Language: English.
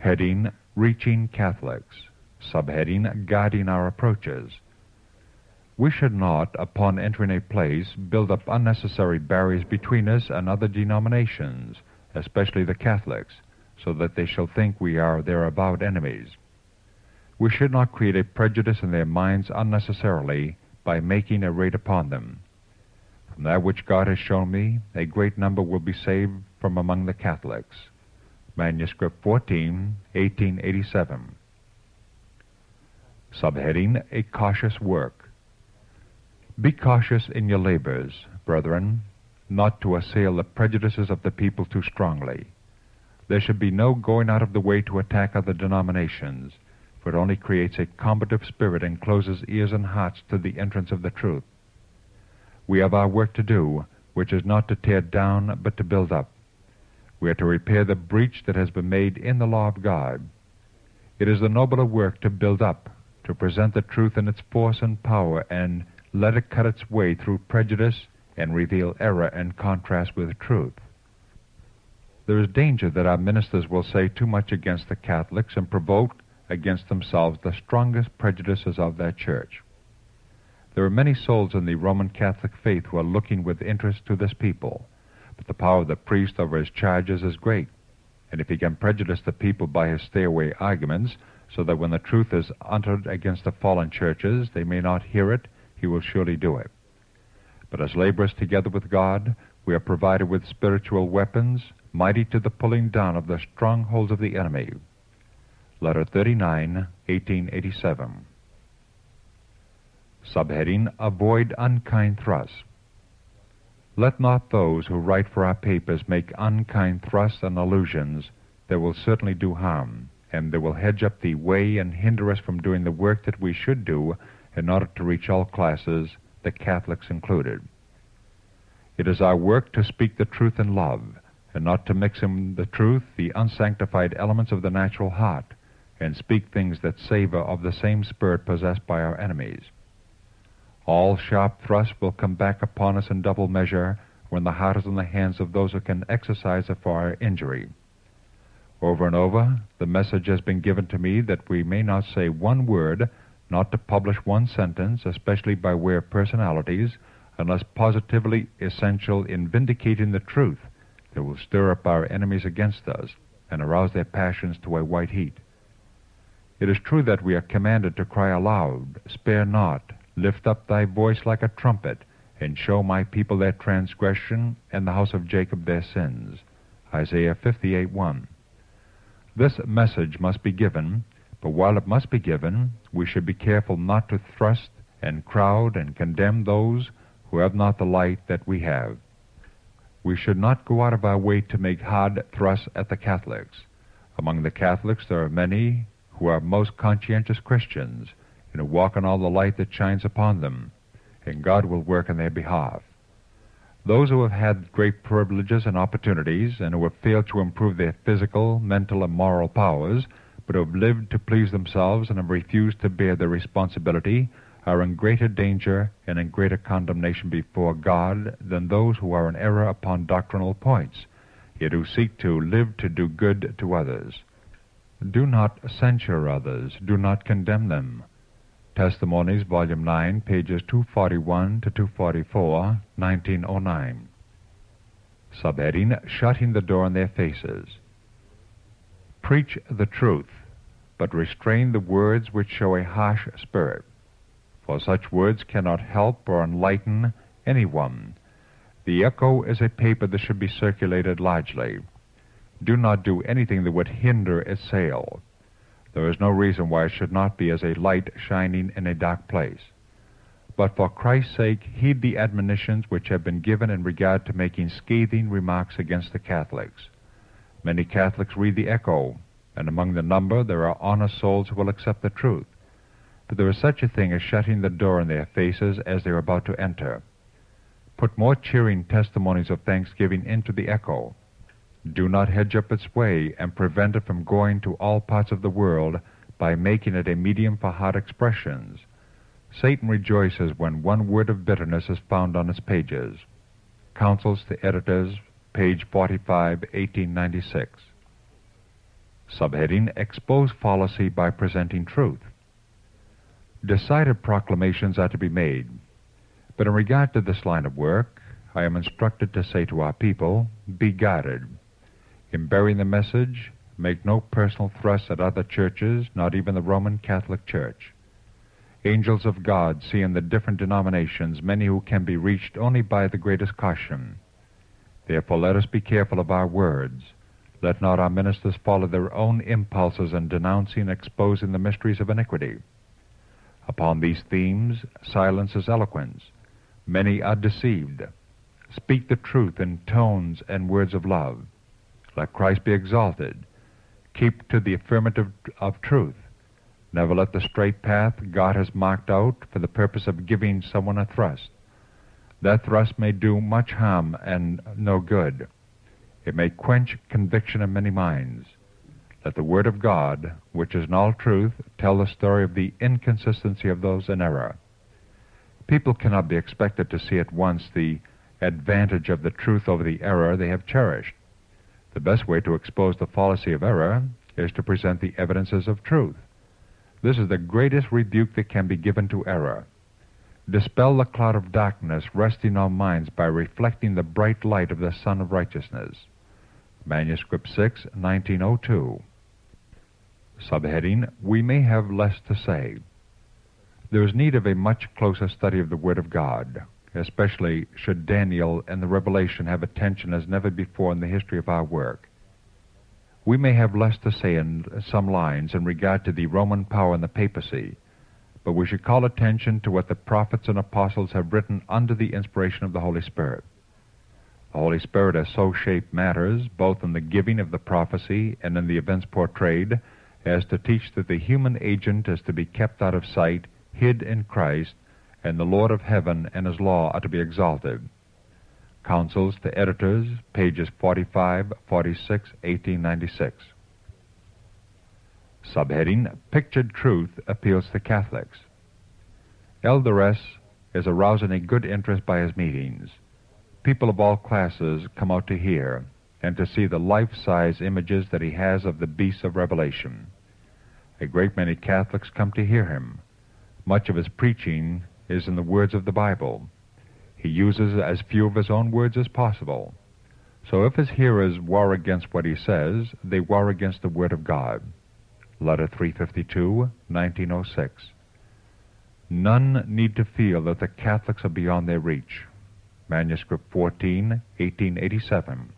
Heading, Reaching Catholics. Subheading, Guiding Our Approaches. We should not, upon entering a place, build up unnecessary barriers between us and other denominations, especially the Catholics, so that they shall think we are their avowed enemies. We should not create a prejudice in their minds unnecessarily by making a raid upon them. From that which God has shown me, a great number will be saved from among the Catholics. Manuscript 14, 1887. Subheading, A Cautious Work. Be cautious in your labors, brethren, not to assail the prejudices of the people too strongly. There should be no going out of the way to attack other denominations, for it only creates a combative spirit and closes ears and hearts to the entrance of the truth. We have our work to do, which is not to tear down, but to build up. We are to repair the breach that has been made in the law of God. It is the nobler work to build up, to present the truth in its force and power, and let it cut its way through prejudice and reveal error and contrast with truth. There is danger that our ministers will say too much against the Catholics and provoke against themselves the strongest prejudices of their church. There are many souls in the Roman Catholic faith who are looking with interest to this people, but the power of the priest over his charges is great, and if he can prejudice the people by his stay-away arguments, so that when the truth is uttered against the fallen churches, they may not hear it, he will surely do it. But as laborers together with God, we are provided with spiritual weapons, mighty to the pulling down of the strongholds of the enemy. Letter 39, 1887. Subheading, Avoid Unkind Thrusts. Let not those who write for our papers make unkind thrusts and allusions that will certainly do harm, and that will hedge up the way and hinder us from doing the work that we should do in order to reach all classes, the Catholics included. It is our work to speak the truth in love, and not to mix in the truth the unsanctified elements of the natural heart, and speak things that savor of the same spirit possessed by our enemies. All sharp thrusts will come back upon us in double measure when the heart is in the hands of those who can exercise it for our injury. Over and over, the message has been given to me that we may not say one word, not to publish one sentence, especially by way of personalities, unless positively essential in vindicating the truth that will stir up our enemies against us and arouse their passions to a white heat. It is true that we are commanded to cry aloud, Spare not, lift up thy voice like a trumpet, and show my people their transgression, and the house of Jacob their sins. Isaiah 58:1. This message must be given, but while it must be given, we should be careful not to thrust and crowd and condemn those who have not the light that we have. We should not go out of our way to make hard thrusts at the Catholics. Among the Catholics there are many who are most conscientious Christians, and who walk in all the light that shines upon them, and God will work in their behalf. Those who have had great privileges and opportunities, and who have failed to improve their physical, mental, and moral powers, but who have lived to please themselves and have refused to bear their responsibility, are in greater danger and in greater condemnation before God than those who are in error upon doctrinal points, yet who seek to live to do good to others. Do not censure others, do not condemn them. Testimonies, Volume 9, pages 241 to 244, 1909. Subheading, Shutting the Door in Their Faces. Preach the truth, but restrain the words which show a harsh spirit, for such words cannot help or enlighten anyone. The Echo is a paper that should be circulated largely. Do not do anything that would hinder its sale. There is no reason why it should not be as a light shining in a dark place. But for Christ's sake, heed the admonitions which have been given in regard to making scathing remarks against the Catholics. Many Catholics read the Echo, and among the number there are honest souls who will accept the truth. But there is such a thing as shutting the door in their faces as they are about to enter. Put more cheering testimonies of thanksgiving into the Echo. Do not hedge up its way and prevent it from going to all parts of the world by making it a medium for hot expressions. Satan rejoices when one word of bitterness is found on its pages. Counsels to Editors, page 45, 1896. Subheading: Expose fallacy by presenting truth. Decided proclamations are to be made, but in regard to this line of work, I am instructed to say to our people, be guarded. In bearing the message, make no personal thrust at other churches, not even the Roman Catholic Church. Angels of God see in the different denominations many who can be reached only by the greatest caution. Therefore let us be careful of our words. Let not our ministers follow their own impulses in denouncing and exposing the mysteries of iniquity. Upon these themes, silence is eloquence. Many are deceived. Speak the truth in tones and words of love. Let Christ be exalted. Keep to the affirmative of truth. Never let the straight path God has marked out for the purpose of giving someone a thrust. That thrust may do much harm and no good. It may quench conviction in many minds. Let the Word of God, which is in all truth, tell the story of the inconsistency of those in error. People cannot be expected to see at once the advantage of the truth over the error they have cherished. The best way to expose the fallacy of error is to present the evidences of truth. This is the greatest rebuke that can be given to error. Dispel the cloud of darkness resting on minds by reflecting the bright light of the Sun of Righteousness. Manuscript 6, 1902. Subheading: We may have less to say. There is need of a much closer study of the Word of God, especially should Daniel and the Revelation have attention as never before in the history of our work. We may have less to say in some lines in regard to the Roman power and the papacy, but we should call attention to what the prophets and apostles have written under the inspiration of the Holy Spirit. The Holy Spirit has so shaped matters, both in the giving of the prophecy and in the events portrayed, as to teach that the human agent is to be kept out of sight, hid in Christ, and the Lord of heaven and his law are to be exalted. Counsels to Editors, pages 45, 46, 1896. Subheading: Pictured Truth appeals to Catholics. Elder S. is arousing a good interest by his meetings. People of all classes come out to hear and to see the life-size images that he has of the beasts of Revelation. A great many Catholics come to hear him. Much of his preaching is in the words of the Bible. He uses as few of his own words as possible. So if his hearers war against what he says, they war against the Word of God. Letter 352, 1906. None need to feel that the Catholics are beyond their reach. Manuscript 14, 1887.